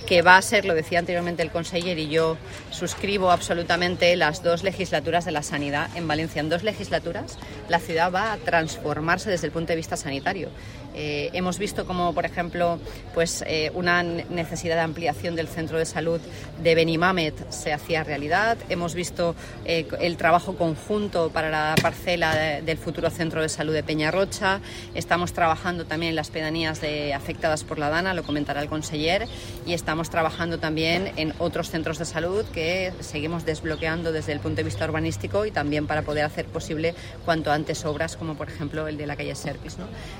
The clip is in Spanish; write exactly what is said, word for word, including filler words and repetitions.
que va a ser, lo decía anteriormente el conseller y yo suscribo absolutamente, las dos legislaturas de la sanidad en Valencia. En dos legislaturas la ciudad va a transformarse desde el punto de vista sanitario. Eh, hemos visto como, por ejemplo, pues eh, una necesidad de ampliación del centro de salud de Benimamet se hacía realidad. Hemos visto eh, el trabajo conjunto para la parcela de, del futuro centro de salud de Peñarrocha. Estamos trabajando también en las pedanías de, afectadas por la Dana, lo comentará el conseller, y estamos trabajando también en otros centros de salud que seguimos desbloqueando desde el punto de vista urbanístico y también para poder hacer posible cuanto antes obras como, por ejemplo, el de la calle Serpis, ¿no?